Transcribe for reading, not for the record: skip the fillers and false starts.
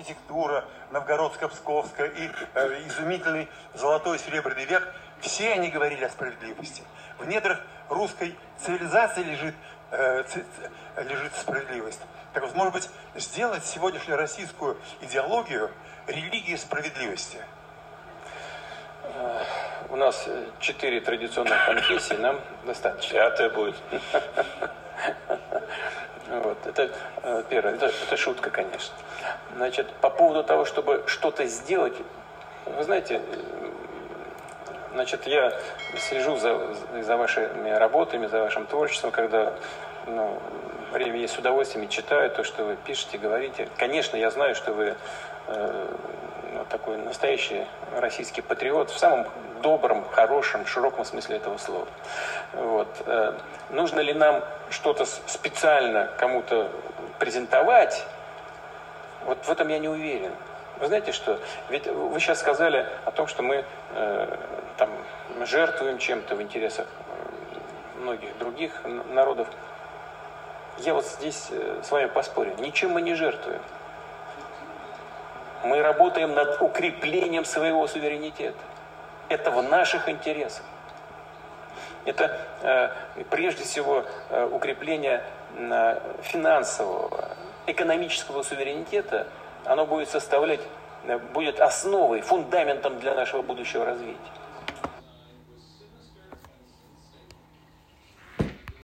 архитектура новгородско-псковская и изумительный золотой и серебряный век, все они говорили о справедливости. В недрах русской цивилизации лежит справедливость. Так вот, может быть, сделать сегодняшнюю российскую идеологию религией справедливости? У нас 4 традиционных конфессии, нам достаточно. 5-я будет. Вот, это первое, это шутка, конечно. Значит, по поводу того, чтобы что-то сделать, вы знаете, значит, я слежу за вашими работами, за вашим творчеством, когда время есть с удовольствием, читаю то, что вы пишете, говорите. Конечно, я знаю, что вы такой настоящий российский патриот в самом добром, хорошем, широком смысле этого слова. Вот. Нужно ли нам что-то специально кому-то презентовать? Вот в этом я не уверен. Вы знаете что? Ведь вы сейчас сказали о том, что мы там жертвуем чем-то в интересах многих других народов. Я вот здесь с вами поспорю. Ничем мы не жертвуем. Мы работаем над укреплением своего суверенитета. Это в наших интересах. Это прежде всего укрепление финансового, экономического суверенитета. Оно будет составлять, будет основой, фундаментом для нашего будущего развития.